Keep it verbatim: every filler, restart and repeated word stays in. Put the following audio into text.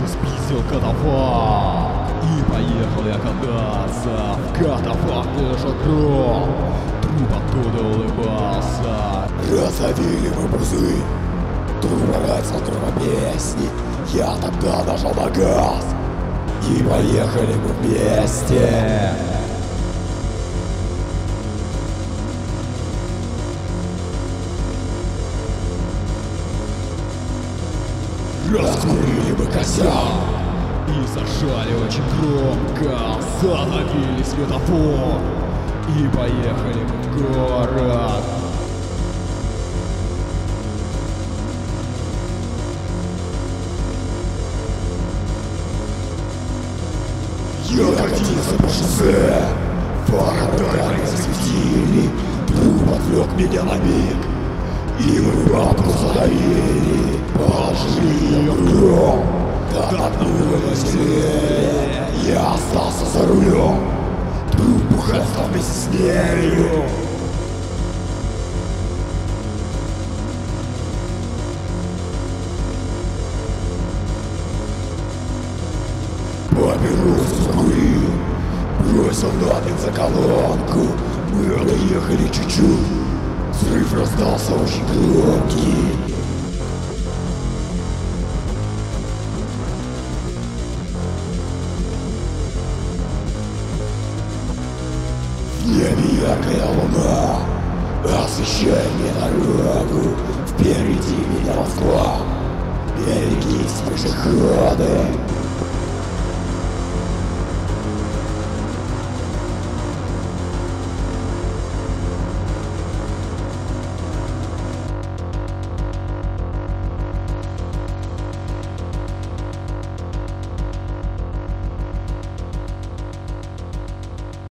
сразу спиздил катафалк. И поехал я кататься в катафалке Жагром. Труп оттуда улыбался. Раздавили мы бузы, труп орать от песни. Я тогда нажал на газ, и поехали мы вместе. Раскурили мы косяк и зажали очень громко. Задавили светофор и поехали мы в город. Я катился по шоссе, фары засветили. Труп отвлек меня на миг, и мы бабку задавили. Положили ее в гром, топнуло веселее. Я остался за рулем, труп бухался вместе с нею. Папиросу закурил, бросил на бензоколонку. Мы проехали чуть-чуть, взрыв раздался очень громкий. В небе яркая луна освещает мне дорогу. Впереди меня Москва, берегись, пешеходы.